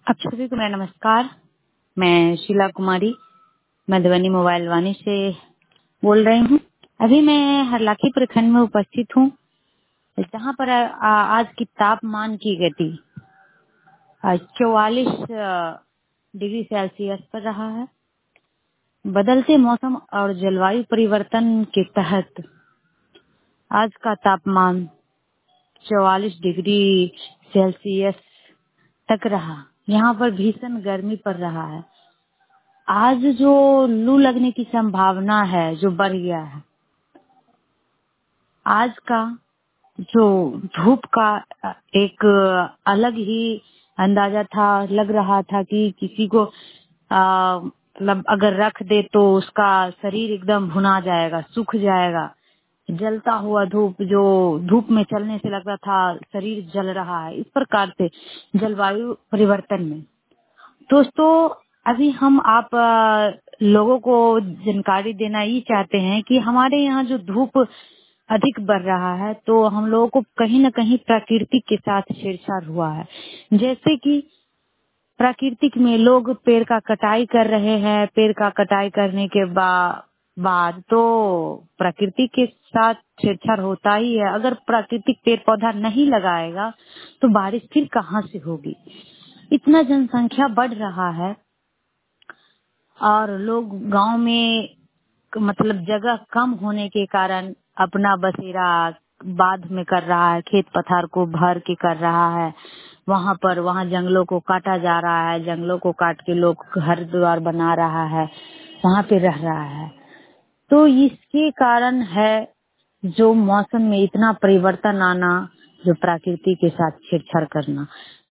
आप सभी को मेरा नमस्कार। मैं शीला कुमारी मधुबनी मोबाइल वाणी से बोल रही हूँ। अभी मैं हरलाखी प्रखंड में उपस्थित हूँ, जहाँ पर आज की तापमान की गति 44 डिग्री सेल्सियस पर रहा है। बदलते मौसम और जलवायु परिवर्तन के तहत आज का तापमान 44 डिग्री सेल्सियस तक रहा। यहाँ पर भीषण गर्मी पड़ रहा है। आज जो लू लगने की संभावना है जो बढ़ गया है। आज का जो धूप का एक अलग ही अंदाजा था। लग रहा था कि किसी को मतलब अगर रख दे तो उसका शरीर एकदम भुना जाएगा, सूख जाएगा। जलता हुआ धूप, जो धूप में चलने से लगता था शरीर जल रहा है। इस प्रकार से जलवायु परिवर्तन में दोस्तों अभी हम आप लोगों को जानकारी देना ये चाहते हैं कि हमारे यहाँ जो धूप अधिक बढ़ रहा है, तो हम लोगों को कहीं न कहीं प्रकृति के साथ छेड़छाड़ हुआ है। जैसे कि प्राकृतिक में लोग पेड़ का कटाई कर रहे हैं। पेड़ का कटाई करने के बाद तो प्रकृति के साथ छेड़छाड़ होता ही है। अगर प्राकृतिक पेड़ पौधा नहीं लगाएगा तो बारिश फिर कहाँ से होगी। इतना जनसंख्या बढ़ रहा है और लोग गांव में मतलब जगह कम होने के कारण अपना बसेरा बांध में कर रहा है, खेत पथार को भर के कर रहा है। वहाँ जंगलों को काटा जा रहा है। जंगलों को काट के लोग घर द्वार बना रहा है, वहाँ पे रह रहा है। तो इसके कारण है जो मौसम में इतना परिवर्तन आना, जो प्रकृति के साथ छेड़छाड़ करना।